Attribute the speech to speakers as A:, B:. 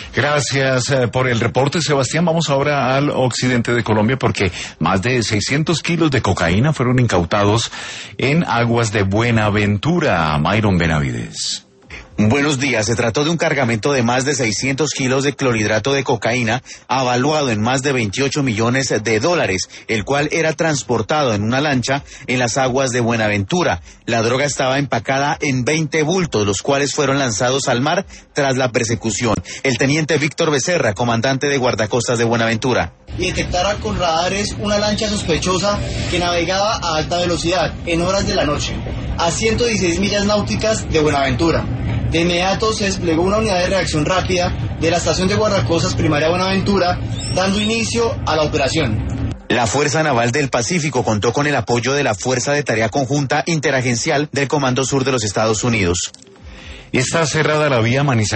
A: Gracias por el reporte, Sebastián. Vamos ahora al occidente de Colombia porque más de 600 kilos de cocaína fueron incautados en aguas de Buenaventura. Myron Benavides.
B: Buenos días. Se trató de un cargamento de más de 600 kilos de clorhidrato de cocaína, avaluado en más de 28 millones de dólares, el cual era transportado en una lancha en las aguas de Buenaventura. La droga estaba empacada en 20 bultos, los cuales fueron lanzados al mar tras la persecución. El teniente Víctor Becerra, comandante de guardacostas de Buenaventura.
C: Y detectaron con radares una lancha sospechosa que navegaba a alta velocidad en horas de la noche, a 116 millas náuticas de Buenaventura. De inmediato se desplegó una unidad de reacción rápida de la estación de guardacostas primaria Buenaventura, dando inicio a la operación.
B: La Fuerza Naval del Pacífico contó con el apoyo de la Fuerza de Tarea Conjunta Interagencial del Comando Sur de los Estados Unidos.
A: Está cerrada la vía Manizales.